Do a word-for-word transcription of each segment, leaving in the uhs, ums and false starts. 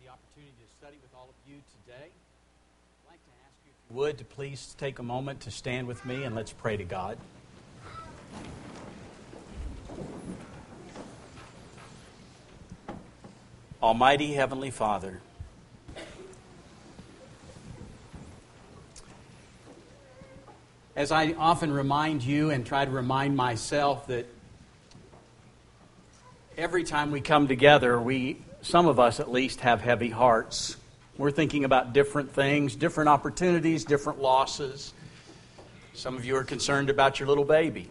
the opportunity to study with all of you today. I'd like to ask you, if you would, to please take a moment to stand with me and let's pray to God. Almighty Heavenly Father, as I often remind you and try to remind myself that every time we come together, we, some of us at least, have heavy hearts. We're thinking about different things, different opportunities, different losses. Some of you are concerned about your little baby.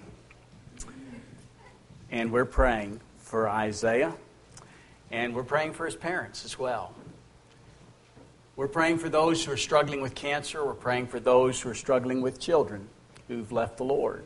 And we're praying for Isaiah. And we're praying for his parents as well. We're praying for those who are struggling with cancer. We're praying for those who are struggling with children who've left the Lord.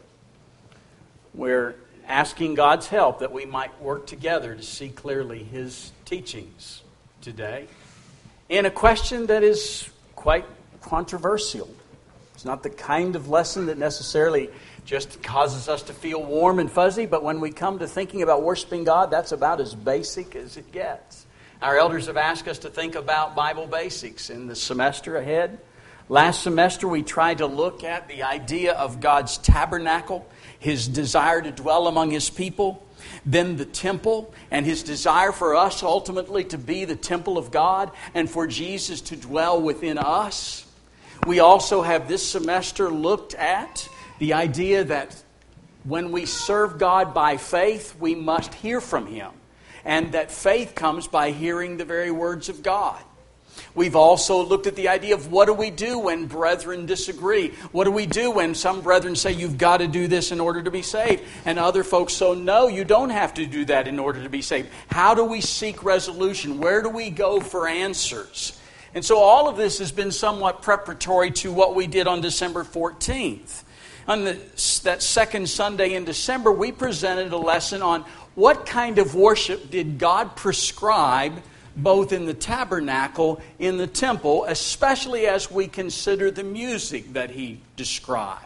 We're asking God's help that we might work together to see clearly His teachings today in a question that is quite controversial. It's not the kind of lesson that necessarily just causes us to feel warm and fuzzy, but when we come to thinking about worshiping God, that's about as basic as it gets. Our elders have asked us to think about Bible basics in the semester ahead. Last semester, we tried to look at the idea of God's tabernacle, His desire to dwell among His people, then the temple, and His desire for us ultimately to be the temple of God and for Jesus to dwell within us. We also have this semester looked at the idea that when we serve God by faith, we must hear from Him, and that faith comes by hearing the very words of God. We've also looked at the idea of what do we do when brethren disagree? What do we do when some brethren say you've got to do this in order to be saved? And other folks say, no, you don't have to do that in order to be saved. How do we seek resolution? Where do we go for answers? And so all of this has been somewhat preparatory to what we did on December fourteenth. On the, that second Sunday in December, we presented a lesson on what kind of worship did God prescribe both in the tabernacle, in the temple, especially as we consider the music that He described.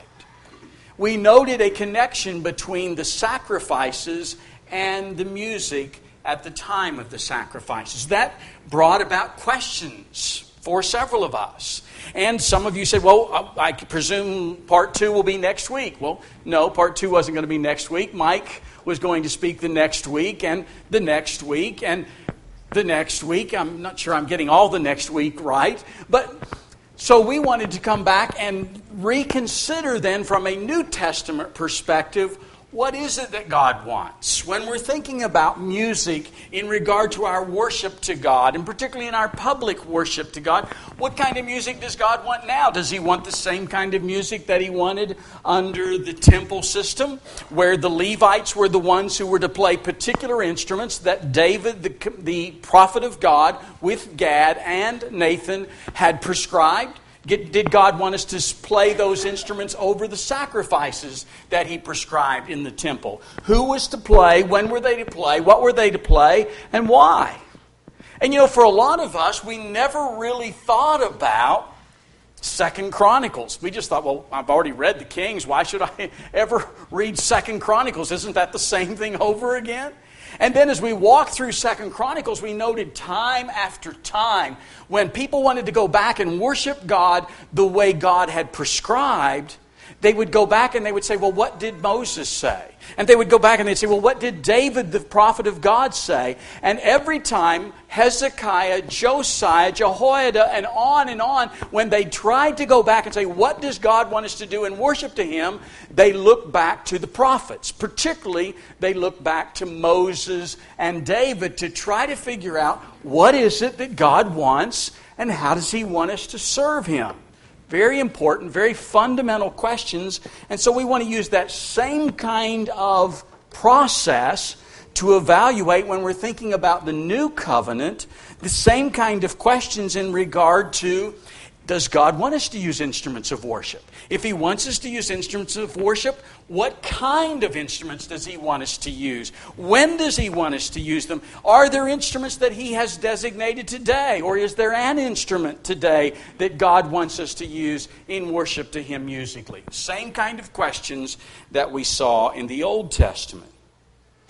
We noted a connection between the sacrifices and the music at the time of the sacrifices. That brought about questions for several of us. And some of you said, well, I presume part two will be next week. Well, no, part two wasn't going to be next week. Mike was going to speak the next week and the next week and the next week. I'm not sure I'm getting all the next week right. But so we wanted to come back and reconsider then from a New Testament perspective, what is it that God wants? When we're thinking about music in regard to our worship to God, and particularly in our public worship to God, what kind of music does God want now? Does He want the same kind of music that He wanted under the temple system, where the Levites were the ones who were to play particular instruments that David, the, the prophet of God, with Gad and Nathan had prescribed? Did God want us to play those instruments over the sacrifices that He prescribed in the temple? Who was to play? When were they to play? What were they to play? And why? And you know, for a lot of us, we never really thought about Second Chronicles. We just thought, well, I've already read the Kings. Why should I ever read Second Chronicles? Isn't that the same thing over again? And then as we walked through Second Chronicles, we noted time after time when people wanted to go back and worship God the way God had prescribed, they would go back and they would say, well, what did Moses say? And they would go back and they'd say, well, what did David, the prophet of God, say? And every time, Hezekiah, Josiah, Jehoiada, and on and on, when they tried to go back and say, what does God want us to do in worship to Him? They looked back to the prophets. Particularly, they looked back to Moses and David to try to figure out what is it that God wants and how does He want us to serve Him. Very important, very fundamental questions. And so we want to use that same kind of process to evaluate when we're thinking about the new covenant, the same kind of questions in regard to, does God want us to use instruments of worship? If He wants us to use instruments of worship, what kind of instruments does He want us to use? When does He want us to use them? Are there instruments that He has designated today? Or is there an instrument today that God wants us to use in worship to Him musically? Same kind of questions that we saw in the Old Testament.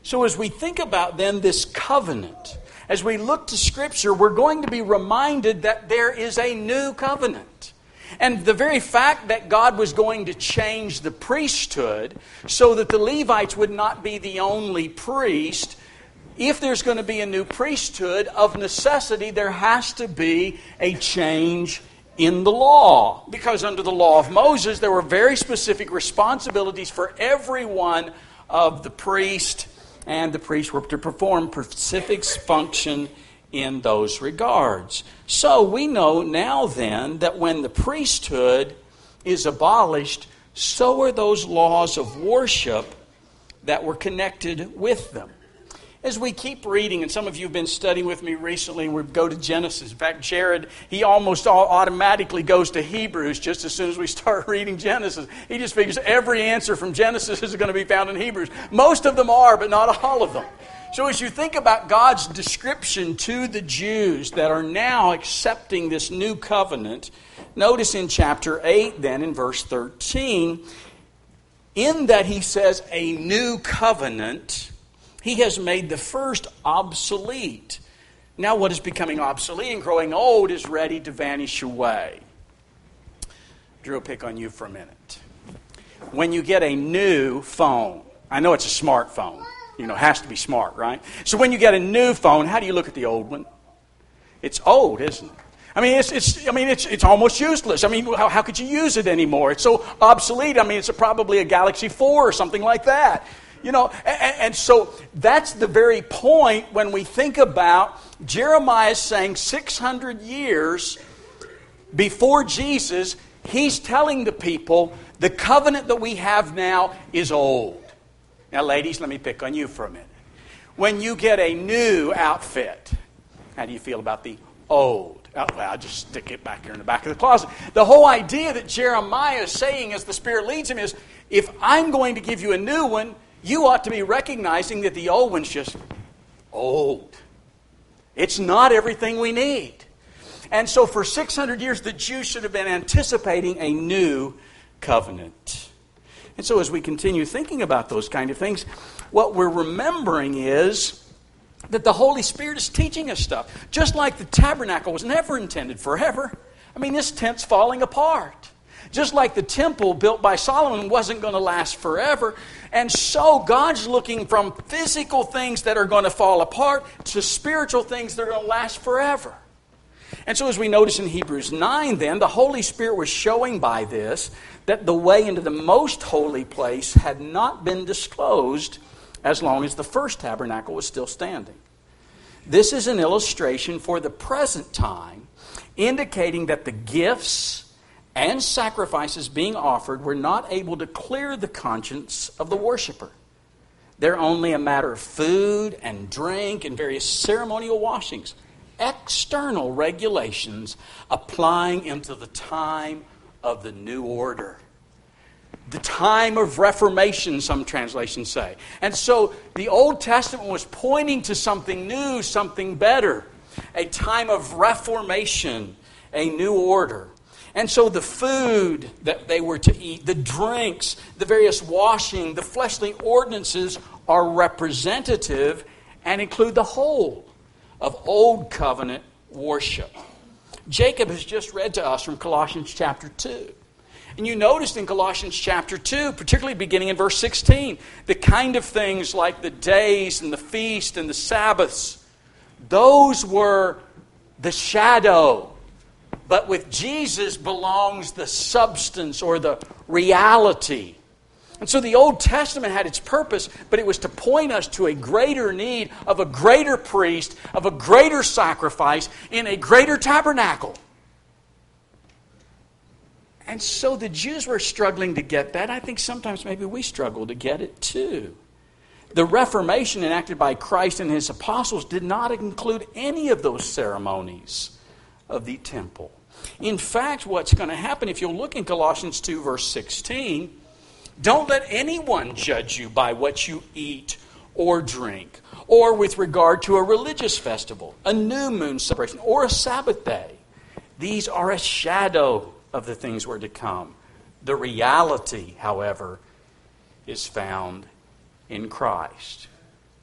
So as we think about then this covenant, as we look to Scripture, we're going to be reminded that there is a new covenant. And the very fact that God was going to change the priesthood so that the Levites would not be the only priest, if there's going to be a new priesthood, of necessity there has to be a change in the law. Because under the law of Moses, there were very specific responsibilities for every one of the priests, and the priests were to perform specific function in those regards. So we know now then that when the priesthood is abolished, so are those laws of worship that were connected with them. As we keep reading, and some of you have been studying with me recently, we go to Genesis. In fact, Jared, he almost all automatically goes to Hebrews just as soon as we start reading Genesis. He just figures every answer from Genesis is going to be found in Hebrews. Most of them are, but not all of them. So as you think about God's description to the Jews that are now accepting this new covenant, notice in chapter eight then in verse thirteen, in that he says a new covenant, he has made the first obsolete. Now what is becoming obsolete and growing old is ready to vanish away. Drew, I'll pick on you for a minute. When you get a new phone, I know it's a smartphone. You know, it has to be smart, right? So when you get a new phone, how do you look at the old one? It's old, isn't it? I mean, it's it's I mean it's it's almost useless. I mean, how, how could you use it anymore? It's so obsolete. I mean, it's a, probably a Galaxy four or something like that. You know, and, and so that's the very point when we think about Jeremiah saying six hundred years before Jesus, he's telling the people the covenant that we have now is old. Now, ladies, let me pick on you for a minute. When you get a new outfit, how do you feel about the old? Oh, well, I'll just stick it back here in the back of the closet. The whole idea that Jeremiah is saying as the Spirit leads him is, if I'm going to give you a new one, you ought to be recognizing that the old one's just old. It's not everything we need. And so for six hundred years, the Jews should have been anticipating a new covenant. And so as we continue thinking about those kind of things, what we're remembering is that the Holy Spirit is teaching us stuff. Just like the tabernacle was never intended forever. I mean, this tent's falling apart. Just like the temple built by Solomon wasn't going to last forever. And so God's looking from physical things that are going to fall apart to spiritual things that are going to last forever. And so as we notice in Hebrews nine then, the Holy Spirit was showing by this that the way into the most holy place had not been disclosed as long as the first tabernacle was still standing. This is an illustration for the present time, indicating that the gifts and sacrifices being offered were not able to clear the conscience of the worshiper. They're only a matter of food and drink and various ceremonial washings. External regulations applying into the time of the new order. The time of Reformation, some translations say. And so the Old Testament was pointing to something new, something better. A time of reformation, a new order. And so the food that they were to eat, the drinks, the various washing, the fleshly ordinances are representative and include the whole of Old Covenant worship. Jacob has just read to us from Colossians chapter two. And you noticed in Colossians chapter two, particularly beginning in verse sixteen, the kind of things like the days and the feast and the Sabbaths, those were the shadow. But with Jesus belongs the substance or the reality. And so the Old Testament had its purpose, but it was to point us to a greater need of a greater priest, of a greater sacrifice in a greater tabernacle. And so the Jews were struggling to get that. I think sometimes maybe we struggle to get it too. The Reformation enacted by Christ and His apostles did not include any of those ceremonies of the temple. In fact, what's going to happen, if you'll look in Colossians two, verse sixteen, don't let anyone judge you by what you eat or drink, or with regard to a religious festival, a new moon celebration, or a Sabbath day. These are a shadow of the things were to come. The reality, however, is found in Christ.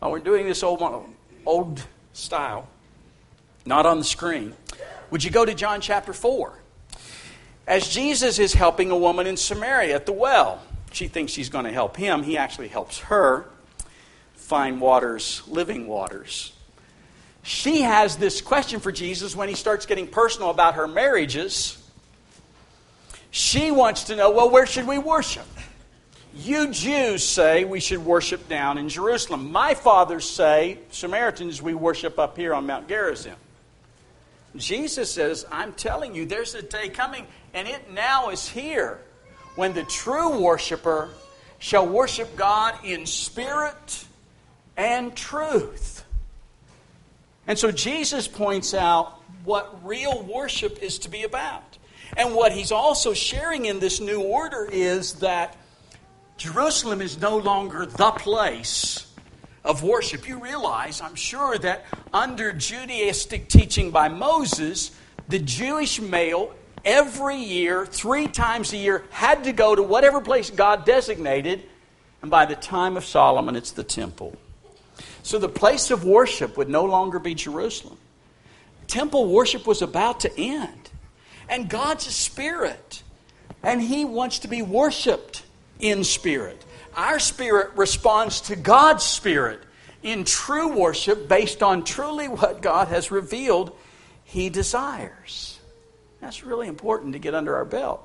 Oh, we're doing this old, old style, not on the screen. Would you go to John chapter four? As Jesus is helping a woman in Samaria at the well, she thinks she's going to help him. He actually helps her find waters, living waters. She has this question for Jesus when he starts getting personal about her marriages. She wants to know, well, where should we worship? You Jews say we should worship down in Jerusalem. My fathers say, Samaritans, we worship up here on Mount Gerizim. Jesus says, I'm telling you, there's a day coming, and it now is here, when the true worshiper shall worship God in spirit and truth. And so Jesus points out what real worship is to be about. And what he's also sharing in this new order is that Jerusalem is no longer the place of worship. You realize, I'm sure, that under Judaistic teaching by Moses, the Jewish male every year, three times a year, had to go to whatever place God designated, and by the time of Solomon, it's the temple. So the place of worship would no longer be Jerusalem. Temple worship was about to end. And God's a spirit, and He wants to be worshipped in spirit. Our spirit responds to God's spirit in true worship based on truly what God has revealed He desires. That's really important to get under our belt.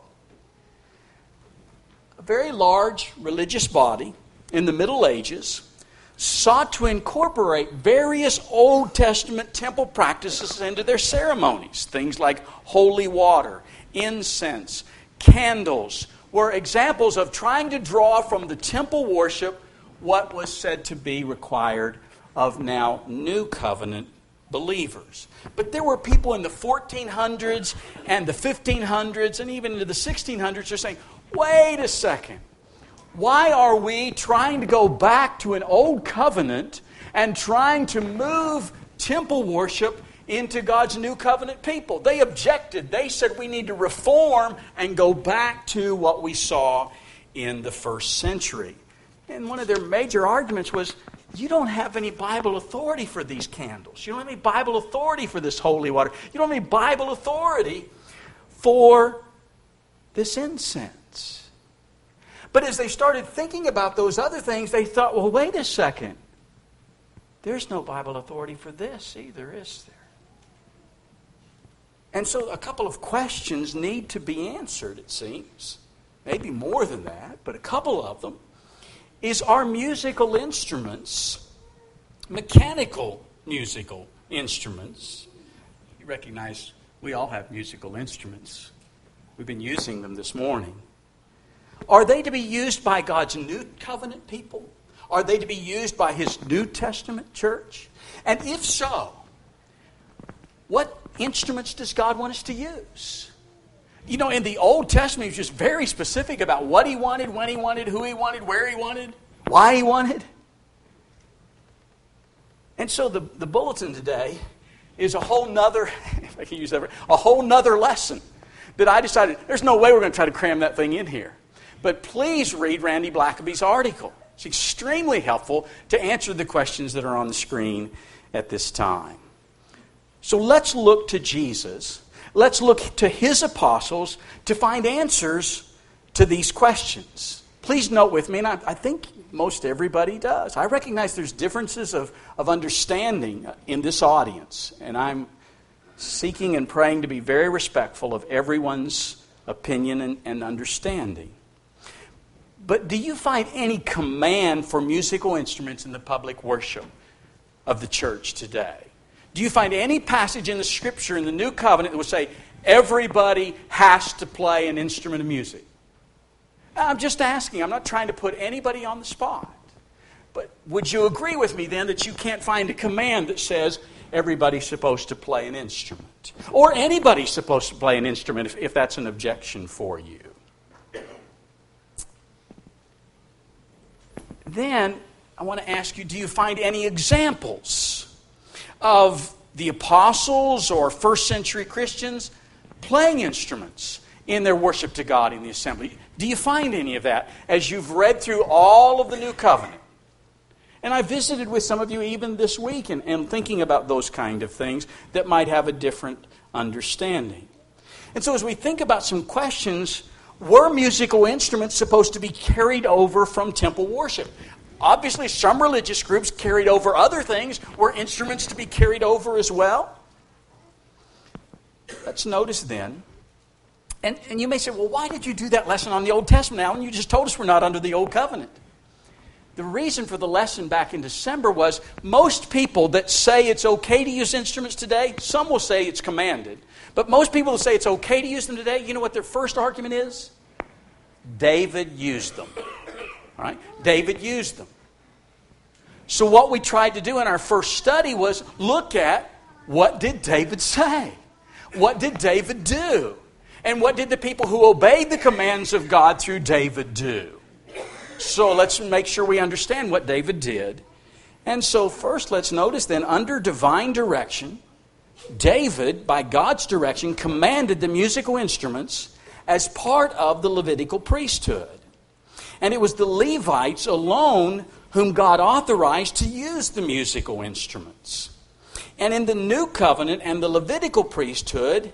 A very large religious body in the Middle Ages sought to incorporate various Old Testament temple practices into their ceremonies. Things like holy water, incense, candles were examples of trying to draw from the temple worship what was said to be required of now New Covenant believers. But there were people in the fourteen hundreds and the fifteen hundreds and even into the sixteen hundreds who are saying, wait a second. Why are we trying to go back to an old covenant and trying to move temple worship into God's new covenant people? They objected. They said we need to reform and go back to what we saw in the first century. And one of their major arguments was, you don't have any Bible authority for these candles. You don't have any Bible authority for this holy water. You don't have any Bible authority for this incense. But as they started thinking about those other things, they thought, well, wait a second. There's no Bible authority for this either, is there? And so a couple of questions need to be answered, it seems. Maybe more than that, but a couple of them. Is our musical instruments mechanical musical instruments? You recognize we all have musical instruments. We've been using them this morning. Are they to be used by God's New Covenant people? Are they to be used by His New Testament church? And if so, what instruments does God want us to use? You know, in the Old Testament, He was just very specific about what He wanted, when He wanted, who He wanted, where He wanted, why He wanted. And so the, the bulletin today is a whole nother, if I can use that word, a whole nother lesson that I decided, there's no way we're going to try to cram that thing in here. But please read Randy Blackaby's article. It's extremely helpful to answer the questions that are on the screen at this time. So let's look to Jesus. Let's look to His apostles to find answers to these questions. Please note with me, and I, I think most everybody does. I recognize there's differences of, of understanding in this audience, and I'm seeking and praying to be very respectful of everyone's opinion and, and understanding. But do you find any command for musical instruments in the public worship of the church today? Do you find any passage in the Scripture in the New Covenant that would say everybody has to play an instrument of music? I'm just asking. I'm not trying to put anybody on the spot. But would you agree with me then that you can't find a command that says everybody's supposed to play an instrument? Or anybody's supposed to play an instrument if, if that's an objection for you? Then I want to ask you, do you find any examples of the apostles or first century Christians playing instruments in their worship to God in the assembly? Do you find any of that as you've read through all of the New Covenant? And I visited with some of you even this week and, and thinking about those kind of things that might have a different understanding. And so as we think about some questions, were musical instruments supposed to be carried over from temple worship? Obviously, some religious groups carried over other things. Were instruments to be carried over as well? Let's notice then. And, and you may say, well, why did you do that lesson on the Old Testament now? And you just told us we're not under the Old Covenant. The reason for the lesson back in December was most people that say it's okay to use instruments today, some will say it's commanded, but most people that say it's okay to use them today, you know what their first argument is? David used them. All right? David used them. So what we tried to do in our first study was look at what did David say? What did David do? And what did the people who obeyed the commands of God through David do? So let's make sure we understand what David did. And so first let's notice then, under divine direction, David, by God's direction, commanded the musical instruments as part of the Levitical priesthood. And it was the Levites alone whom God authorized to use the musical instruments. And in the New Covenant and the Levitical priesthood,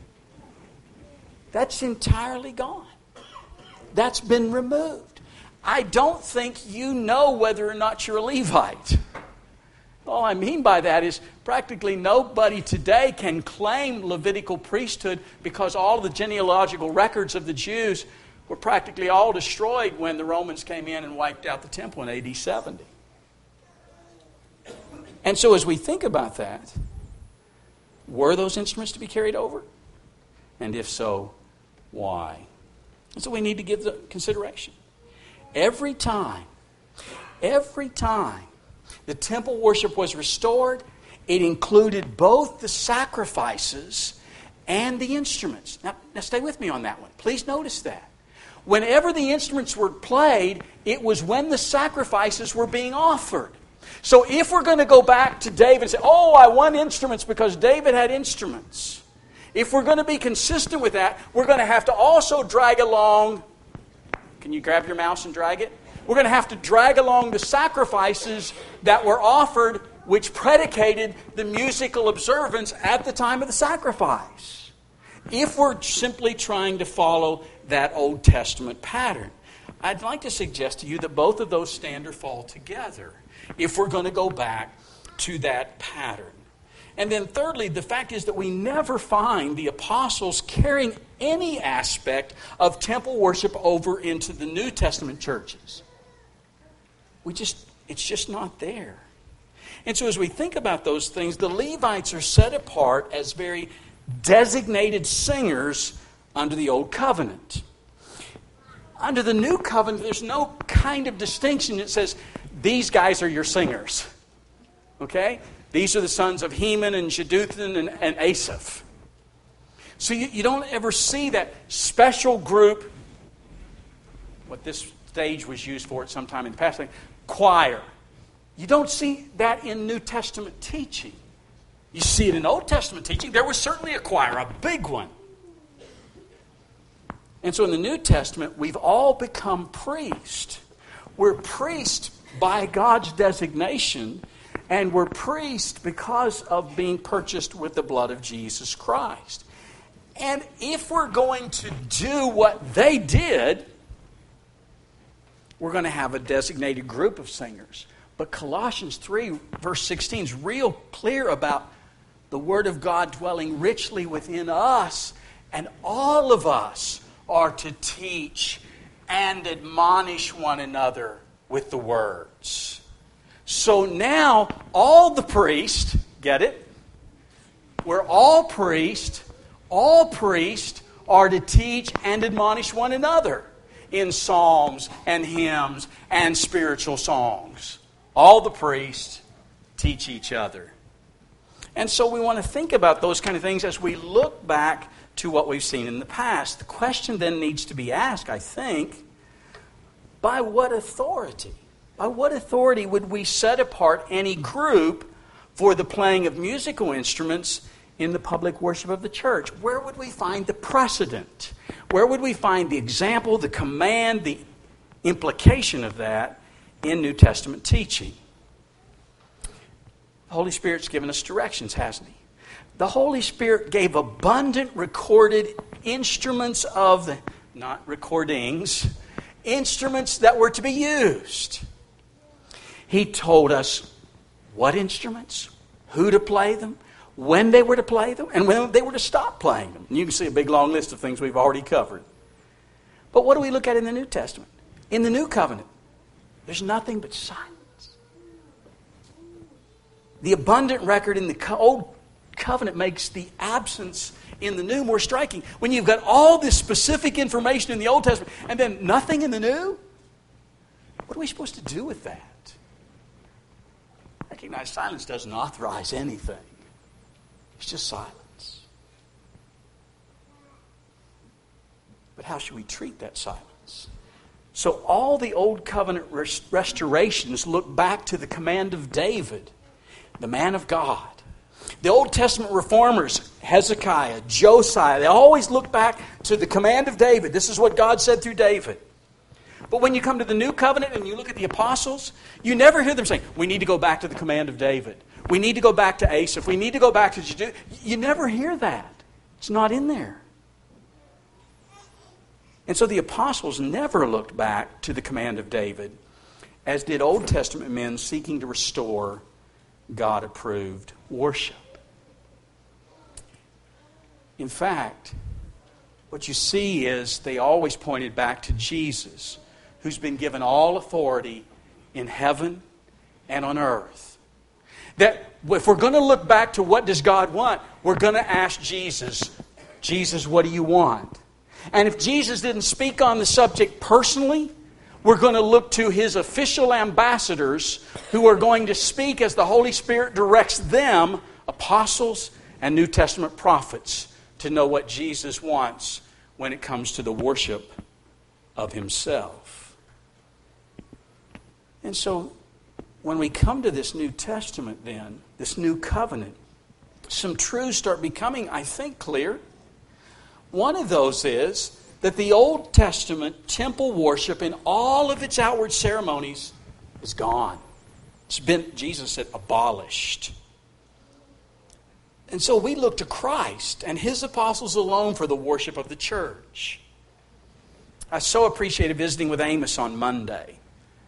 that's entirely gone. That's been removed. I don't think you know whether or not you're a Levite. All I mean by that is practically nobody today can claim Levitical priesthood because all the genealogical records of the Jews were practically all destroyed when the Romans came in and wiped out the temple in A D seventy. And so as we think about that, were those instruments to be carried over? And if so, why? And so we need to give the consideration. Every time, every time the temple worship was restored, it included both the sacrifices and the instruments. Now, now stay with me on that one. Please notice that. Whenever the instruments were played, it was when the sacrifices were being offered. So if we're going to go back to David and say, oh, I want instruments because David had instruments. If we're going to be consistent with that, we're going to have to also drag along. Can you grab your mouse and drag it? We're going to have to drag along the sacrifices that were offered, which predicated the musical observance at the time of the sacrifice. If we're simply trying to follow that Old Testament pattern, I'd like to suggest to you that both of those stand or fall together if we're going to go back to that pattern. And then thirdly, the fact is that we never find the apostles carrying any aspect of temple worship over into the New Testament churches. We just, it's just not there. And so as we think about those things, the Levites are set apart as very designated singers under the Old Covenant. Under the New Covenant, there's no kind of distinction that says, these guys are your singers. Okay? These are the sons of Heman and Jeduthun and, and Asaph. So you, you don't ever see that special group, what this stage was used for at some time in the past, like choir. You don't see that in New Testament teaching. You see it in Old Testament teaching. There was certainly a choir, a big one. And so in the New Testament, we've all become priests. We're priests by God's designation, and we're priests because of being purchased with the blood of Jesus Christ. And if we're going to do what they did, we're going to have a designated group of singers. But Colossians three, verse sixteen is real clear about the Word of God dwelling richly within us, and all of us are to teach and admonish one another with the words. So now, all the priests, get it? We're all priests. All priests are to teach and admonish one another in psalms and hymns and spiritual songs. All the priests teach each other. And so we want to think about those kind of things as we look back to what we've seen in the past. The question then needs to be asked, I think, by what authority? By what authority would we set apart any group for the playing of musical instruments in the public worship of the church? Where would we find the precedent? Where would we find the example, the command, the implication of that in New Testament teaching? The Holy Spirit's given us directions, hasn't He? The Holy Spirit gave abundant recorded instruments of the, not recordings, instruments that were to be used. He told us what instruments, who to play them, when they were to play them, and when they were to stop playing them. And you can see a big long list of things we've already covered. But what do we look at in the New Testament? In the New Covenant, there's nothing but silence. The abundant record in the Old Covenant makes the absence in the New more striking. When you've got all this specific information in the Old Testament and then nothing in the New, what are we supposed to do with that? Recognize silence doesn't authorize anything. It's just silence. But how should we treat that silence? So all the Old Covenant rest- restorations look back to the command of David, the man of God. The Old Testament reformers, Hezekiah, Josiah, they always look back to the command of David. This is what God said through David. But when you come to the New Covenant and you look at the apostles, you never hear them saying, we need to go back to the command of David. We need to go back to Asaph. We need to go back to Judah. You never hear that. It's not in there. And so the apostles never looked back to the command of David, as did Old Testament men seeking to restore God-approved worship. In fact, what you see is they always pointed back to Jesus, who's been given all authority in heaven and on earth. That if we're going to look back to what does God want, we're going to ask Jesus, Jesus, what do you want? And if Jesus didn't speak on the subject personally, we're going to look to His official ambassadors who are going to speak as the Holy Spirit directs them, apostles and New Testament prophets, to know what Jesus wants when it comes to the worship of Himself. And so, when we come to this New Testament then, this New Covenant, some truths start becoming, I think, clear. One of those is that the Old Testament temple worship in all of its outward ceremonies is gone. It's been, Jesus said, abolished. And so we look to Christ and His apostles alone for the worship of the church. I so appreciated visiting with Amos on Monday.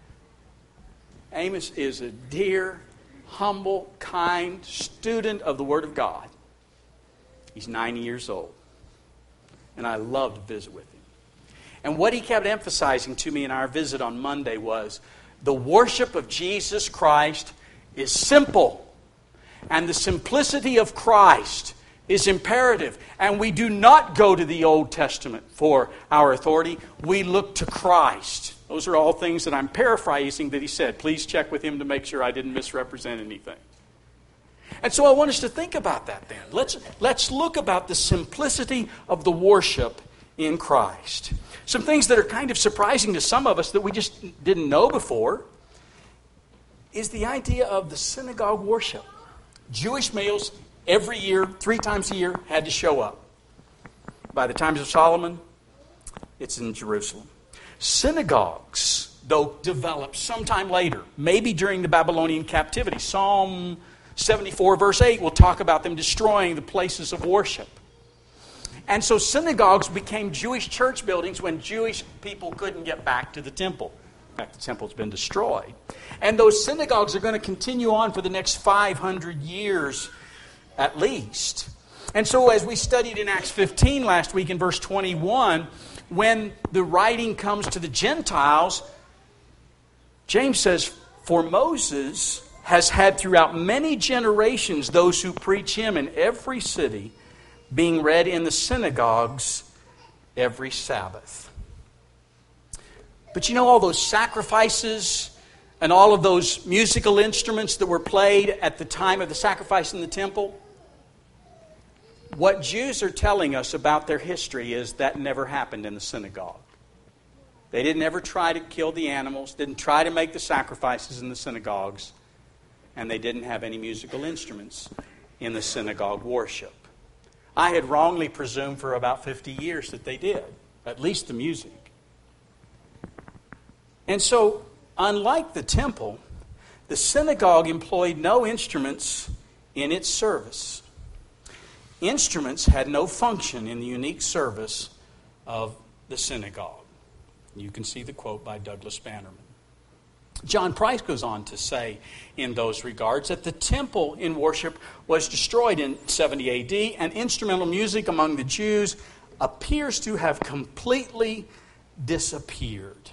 Amos is a dear, humble, kind student of the Word of God. He's ninety years old. And I loved to visit with him. And what he kept emphasizing to me in our visit on Monday was the worship of Jesus Christ is simple. And the simplicity of Christ is imperative. And we do not go to the Old Testament for our authority. We look to Christ. Those are all things that I'm paraphrasing that he said. Please check with him to make sure I didn't misrepresent anything. And so I want us to think about that then. Let's, let's look about the simplicity of the worship in Christ. Some things that are kind of surprising to some of us that we just didn't know before is the idea of the synagogue worship. Jewish males every year, three times a year, had to show up. By the times of Solomon, it's in Jerusalem. Synagogues, though, developed sometime later, maybe during the Babylonian captivity. Psalm seventy-four verse eight will talk about them destroying the places of worship. And so synagogues became Jewish church buildings when Jewish people couldn't get back to the temple. In fact, the temple's been destroyed. And those synagogues are going to continue on for the next five hundred years at least. And so as we studied in Acts fifteen last week in verse twenty-one, when the writing comes to the Gentiles, James says, "For Moses has had throughout many generations those who preach him in every city, being read in the synagogues every Sabbath." But you know all those sacrifices and all of those musical instruments that were played at the time of the sacrifice in the temple? What Jews are telling us about their history is that never happened in the synagogue. They didn't ever try to kill the animals, didn't try to make the sacrifices in the synagogues, and they didn't have any musical instruments in the synagogue worship. I had wrongly presumed for about fifty years that they did, at least the music. And so, unlike the temple, the synagogue employed no instruments in its service. Instruments had no function in the unique service of the synagogue. You can see the quote by Douglas Bannerman. John Price goes on to say in those regards that the temple in worship was destroyed in seventy A D, and instrumental music among the Jews appears to have completely disappeared.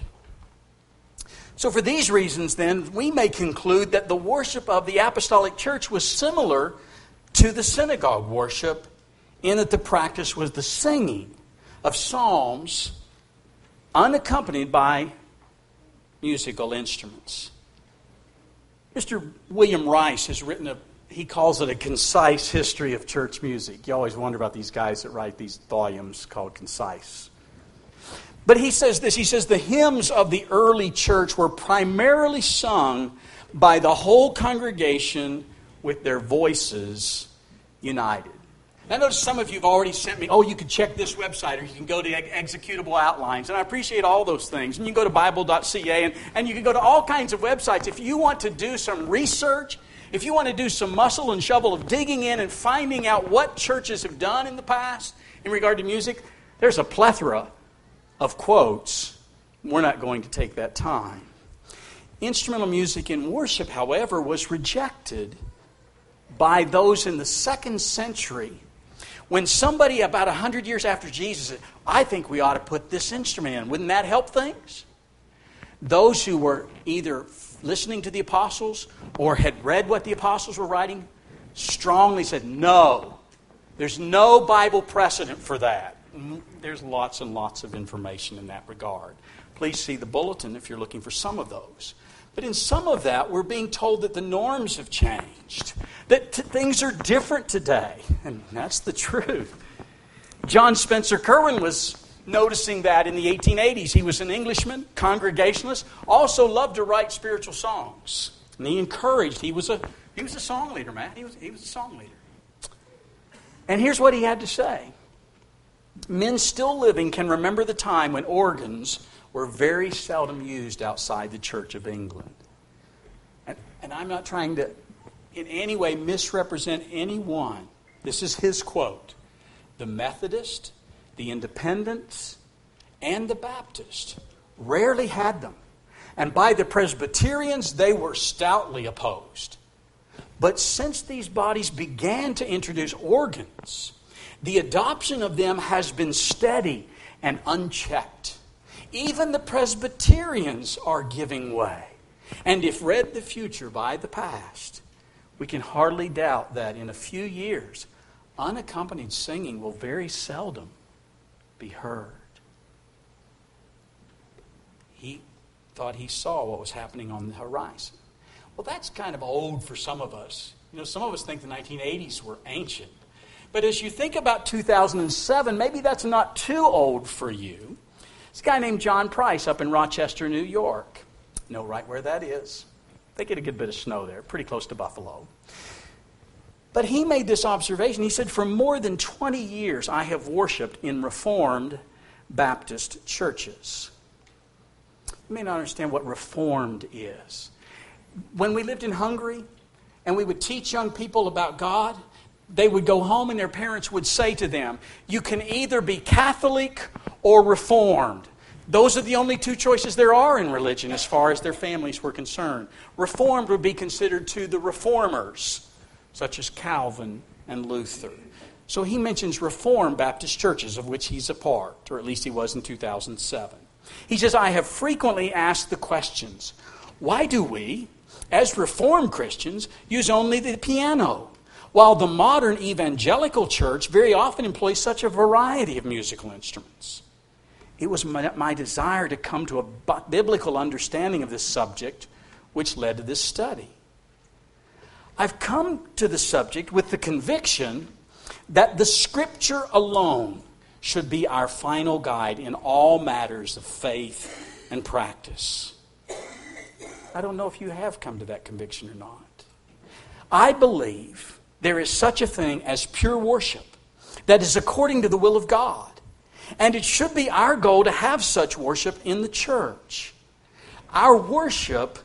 So for these reasons, then, we may conclude that the worship of the Apostolic Church was similar to the synagogue worship in that the practice was the singing of psalms unaccompanied by musical instruments. Mister William Rice has written a, he calls it a concise history of church music. You always wonder about these guys that write these volumes called concise. But he says this, he says, the hymns of the early church were primarily sung by the whole congregation with their voices united. I notice some of you have already sent me, oh, you can check this website, or you can go to Executable Outlines. And I appreciate all those things. And you can go to Bible dot C A, and, and you can go to all kinds of websites. If you want to do some research, if you want to do some muscle and shovel of digging in and finding out what churches have done in the past in regard to music, there's a plethora of quotes. We're not going to take that time. Instrumental music in worship, however, was rejected by those in the second century. When somebody about one hundred years after Jesus said, I think we ought to put this instrument in, wouldn't that help things? Those who were either listening to the apostles or had read what the apostles were writing strongly said, no, there's no Bible precedent for that. There's lots and lots of information in that regard. Please see the bulletin if you're looking for some of those. But in some of that, we're being told that the norms have changed, that t- things are different today. And that's the truth. John Spencer Curwen was noticing that in the eighteen eighties. He was an Englishman, Congregationalist, also loved to write spiritual songs. And he encouraged, he was a he was a song leader, Matt. He was, he was a song leader. And here's what he had to say. Men still living can remember the time when organs were very seldom used outside the Church of England. And, and I'm not trying to in any way misrepresent anyone. This is his quote. The Methodist, the Independents, and the Baptist rarely had them. And by the Presbyterians, they were stoutly opposed. But since these bodies began to introduce organs, the adoption of them has been steady and unchecked. Even the Presbyterians are giving way. And if read the future by the past, we can hardly doubt that in a few years, unaccompanied singing will very seldom be heard. He thought he saw what was happening on the horizon. Well, that's kind of old for some of us. You know, some of us think the nineteen eighties were ancient. But as you think about two thousand seven, maybe that's not too old for you. This guy named John Price up in Rochester, New York. Know right where that is. They get a good bit of snow there, pretty close to Buffalo. But he made this observation. He said, for more than twenty years, I have worshiped in Reformed Baptist churches. You may not understand what Reformed is. When we lived in Hungary and we would teach young people about God, they would go home and their parents would say to them, you can either be Catholic or Reformed. Those are the only two choices there are in religion as far as their families were concerned. Reformed would be considered to the reformers, such as Calvin and Luther. So he mentions Reformed Baptist churches, of which he's a part, or at least he was in two thousand seven. He says, I have frequently asked the questions, why do we, as Reformed Christians, use only the piano, while the modern evangelical church very often employs such a variety of musical instruments? It was my, my desire to come to a biblical understanding of this subject, which led to this study. I've come to the subject with the conviction that the Scripture alone should be our final guide in all matters of faith and practice. I don't know if you have come to that conviction or not. I believe there is such a thing as pure worship that is according to the will of God. And it should be our goal to have such worship in the church. Our worship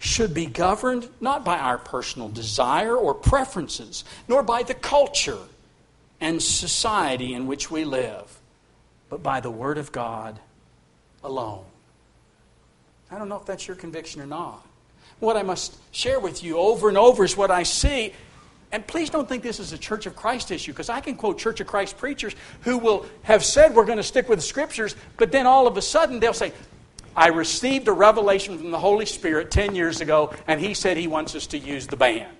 should be governed not by our personal desire or preferences, nor by the culture and society in which we live, but by the Word of God alone. I don't know if that's your conviction or not. What I must share with you over and over is what I see. And please don't think this is a Church of Christ issue, because I can quote Church of Christ preachers who will have said we're going to stick with the Scriptures, but then all of a sudden they'll say, I received a revelation from the Holy Spirit ten years ago, and He said He wants us to use the band.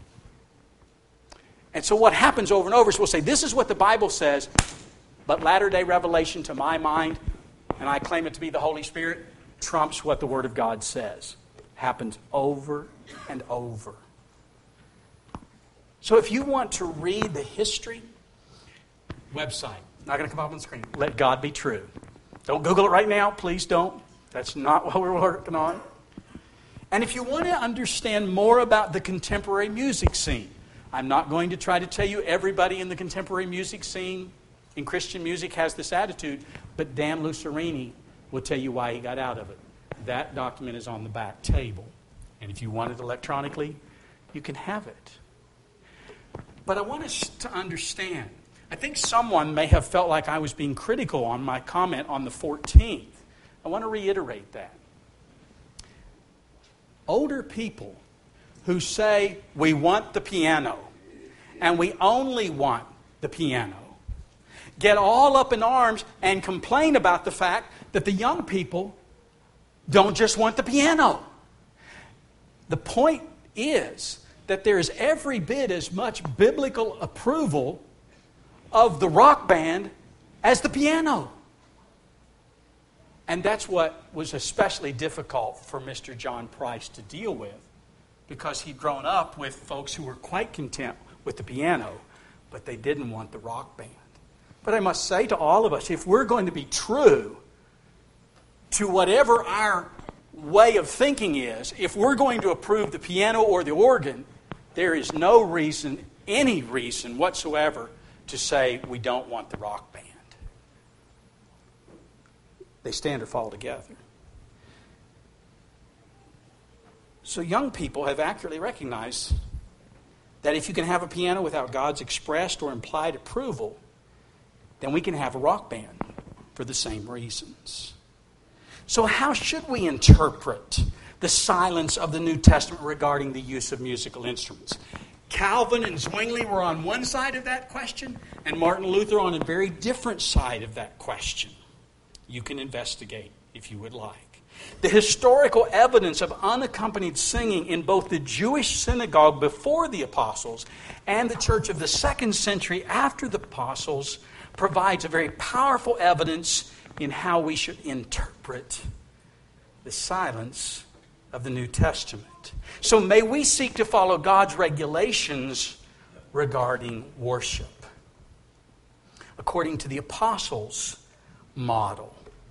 And so what happens over and over is we'll say, this is what the Bible says, but latter-day revelation to my mind, and I claim it to be the Holy Spirit, trumps what the Word of God says. Happens over and over. So if you want to read the history, website, not going to come up on the screen. Let God Be True. Don't Google it right now, please don't. That's not what we're working on. And if you want to understand more about the contemporary music scene, I'm not going to try to tell you everybody in the contemporary music scene in Christian music has this attitude, but Dan Lucerini will tell you why he got out of it. That document is on the back table. And if you want it electronically, you can have it. But I want us to understand, I think someone may have felt like I was being critical on my comment on the fourteenth. I want to reiterate that. Older people who say, we want the piano, and we only want the piano, get all up in arms and complain about the fact that the young people don't just want the piano. The point is that there is every bit as much biblical approval of the rock band as the piano. And that's what was especially difficult for Mister John Price to deal with, because he'd grown up with folks who were quite content with the piano, but they didn't want the rock band. But I must say to all of us, if we're going to be true to whatever our way of thinking is, if we're going to approve the piano or the organ, there is no reason, any reason whatsoever, to say we don't want the rock band. They stand or fall together. So young people have accurately recognized that if you can have a piano without God's expressed or implied approval, then we can have a rock band for the same reasons. So how should we interpret the silence of the New Testament regarding the use of musical instruments? Calvin and Zwingli were on one side of that question, and Martin Luther on a very different side of that question. You can investigate if you would like. The historical evidence of unaccompanied singing in both the Jewish synagogue before the apostles and the church of the second century after the apostles provides a very powerful evidence in how we should interpret the silence of the New Testament. So may we seek to follow God's regulations regarding worship, according to the apostles' model.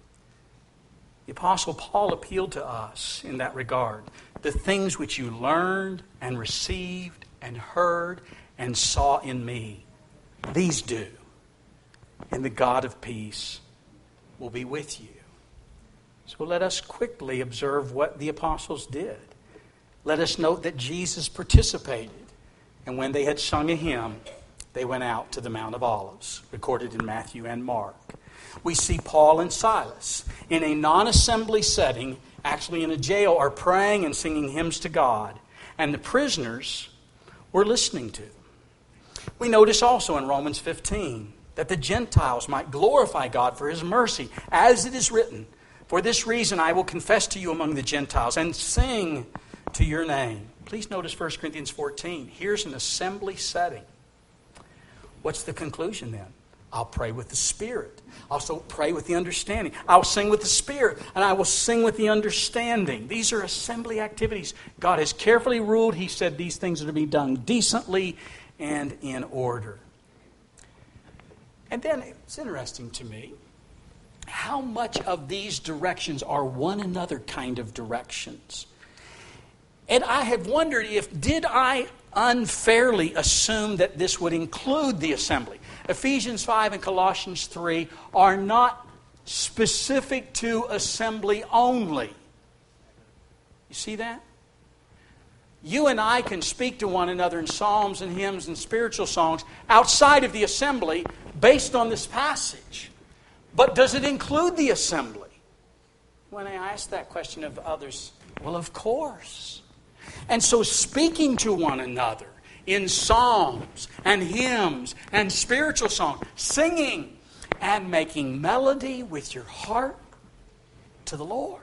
The Apostle Paul appealed to us in that regard. The things which you learned and received and heard and saw in me, these do, and the God of peace will be with you. So let us quickly observe what the apostles did. Let us note that Jesus participated, and when they had sung a hymn, they went out to the Mount of Olives, recorded in Matthew and Mark. We see Paul and Silas in a non-assembly setting, actually in a jail, are praying and singing hymns to God, and the prisoners were listening to them. We notice also in Romans fifteen that the Gentiles might glorify God for His mercy, as it is written, for this reason I will confess to you among the Gentiles and sing to your name. Please notice First Corinthians fourteen. Here's an assembly setting. What's the conclusion then? I'll pray with the Spirit. I'll also pray with the understanding. I'll sing with the Spirit, and I will sing with the understanding. These are assembly activities. God has carefully ruled. He said these things are to be done decently and in order. And then it's interesting to me how much of these directions are one another kind of directions. And I have wondered if, did I unfairly assume that this would include the assembly? Ephesians five and Colossians three are not specific to assembly only. You see that? You and I can speak to one another in psalms and hymns and spiritual songs outside of the assembly based on this passage. But does it include the assembly? When I ask that question of others, well, of course. And so speaking to one another in psalms and hymns and spiritual songs, singing and making melody with your heart to the Lord.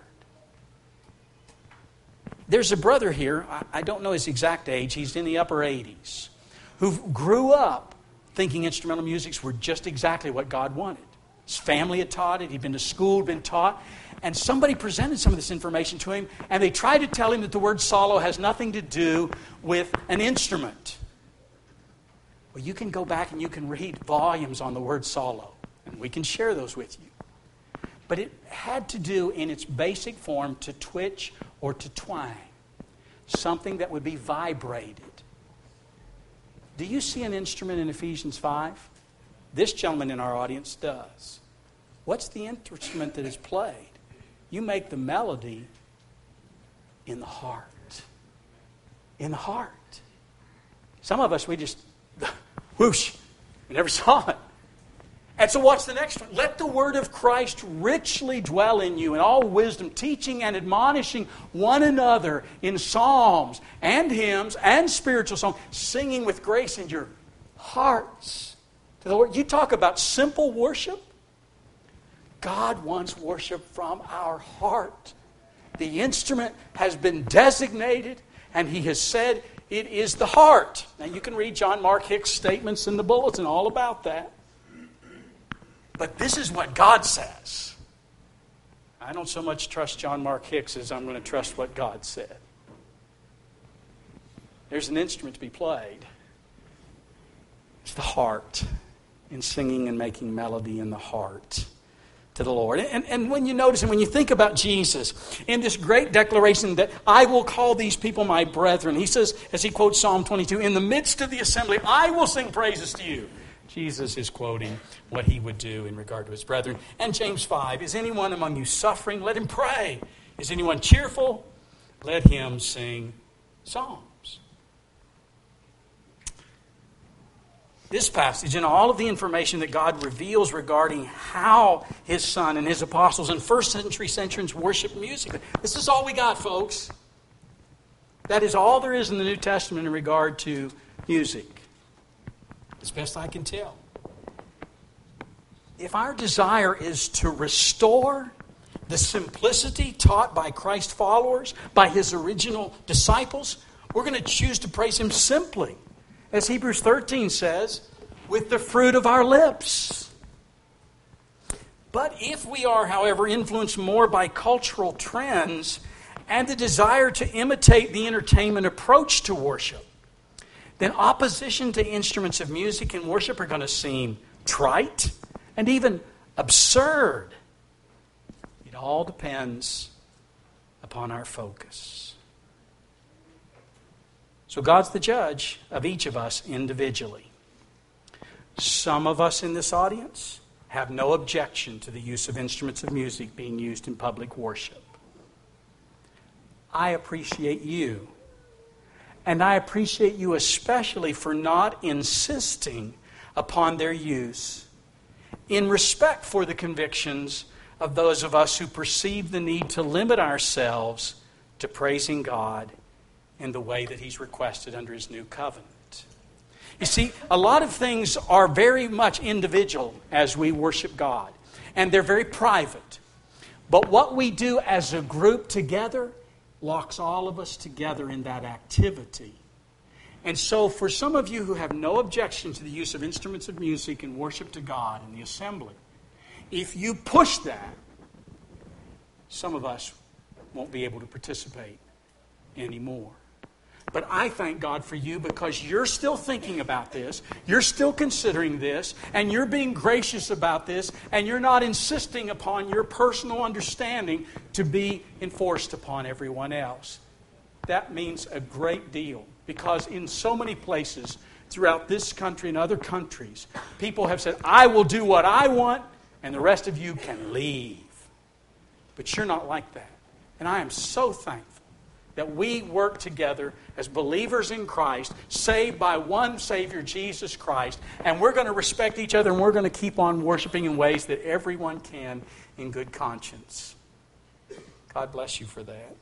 There's a brother here, I don't know his exact age, he's in the upper eighties, who grew up thinking instrumental musics were just exactly what God wanted. His family had taught it, he'd been to school, been taught, and somebody presented some of this information to him, and they tried to tell him that the word solo has nothing to do with an instrument. Well, you can go back and you can read volumes on the word solo, and we can share those with you. But it had to do in its basic form to twitch or to twang. Something that would be vibrated. Do you see an instrument in Ephesians five? This gentleman in our audience does. What's the instrument that is played? You make the melody in the heart. In the heart. Some of us, we just, whoosh, we never saw it. And so what's the next one? Let the word of Christ richly dwell in you in all wisdom, teaching and admonishing one another in psalms and hymns and spiritual songs, singing with grace in your hearts to the Lord. You talk about simple worship. God wants worship from our heart. The instrument has been designated, and He has said it is the heart. Now you can read John Mark Hicks' statements in the bulletin all about that. But this is what God says. I don't so much trust John Mark Hicks as I'm going to trust what God said. There's an instrument to be played. It's the heart, in singing and making melody in the heart to the Lord. And, and when you notice and when you think about Jesus in this great declaration that I will call these people my brethren, He says, as He quotes Psalm twenty-two, in the midst of the assembly, I will sing praises to you. Jesus is quoting what He would do in regard to His brethren. And James five, is anyone among you suffering? Let him pray. Is anyone cheerful? Let him sing psalms. This passage and all of the information that God reveals regarding how His Son and His apostles and first century Christians worship music. This is all we got, folks. That is all there is in the New Testament in regard to music. As best I can tell. If our desire is to restore the simplicity taught by Christ followers, by His original disciples, we're going to choose to praise Him simply. As Hebrews thirteen says, with the fruit of our lips. But if we are, however, influenced more by cultural trends and the desire to imitate the entertainment approach to worship, then opposition to instruments of music and worship are going to seem trite and even absurd. It all depends upon our focus. So God's the judge of each of us individually. Some of us in this audience have no objection to the use of instruments of music being used in public worship. I appreciate you. And I appreciate you especially for not insisting upon their use in respect for the convictions of those of us who perceive the need to limit ourselves to praising God in the way that He's requested under His new covenant. You see, a lot of things are very much individual as we worship God, and they're very private. But what we do as a group together locks all of us together in that activity. And so for some of you who have no objection to the use of instruments of music and worship to God in the assembly, if you push that, some of us won't be able to participate anymore. But I thank God for you because you're still thinking about this, you're still considering this, and you're being gracious about this, and you're not insisting upon your personal understanding to be enforced upon everyone else. That means a great deal because in so many places throughout this country and other countries, people have said, I will do what I want, and the rest of you can leave. But you're not like that. And I am so thankful that we work together as believers in Christ, saved by one Savior, Jesus Christ, and we're going to respect each other and we're going to keep on worshiping in ways that everyone can in good conscience. God bless you for that.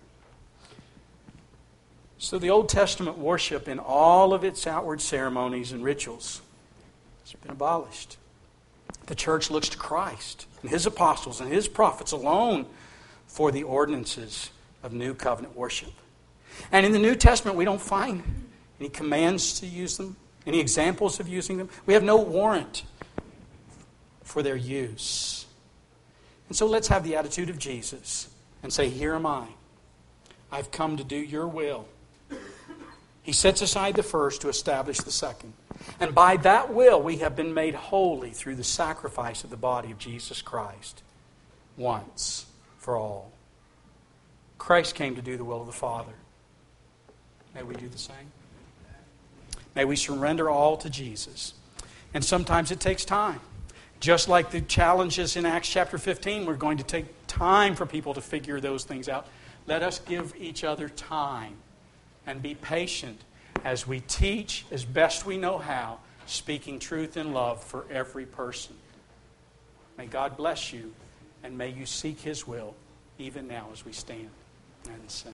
So the Old Testament worship in all of its outward ceremonies and rituals has been abolished. The church looks to Christ and His apostles and His prophets alone for the ordinances of new covenant worship. And in the New Testament, we don't find any commands to use them, any examples of using them. We have no warrant for their use. And so let's have the attitude of Jesus and say, here am I. I've come to do your will. He sets aside the first to establish the second. And by that will, we have been made holy through the sacrifice of the body of Jesus Christ once for all. Christ came to do the will of the Father. May we do the same. May we surrender all to Jesus. And sometimes it takes time. Just like the challenges in Acts chapter fifteen, we're going to take time for people to figure those things out. Let us give each other time and be patient as we teach as best we know how, speaking truth in love for every person. May God bless you, and may you seek His will even now as we stand and sing.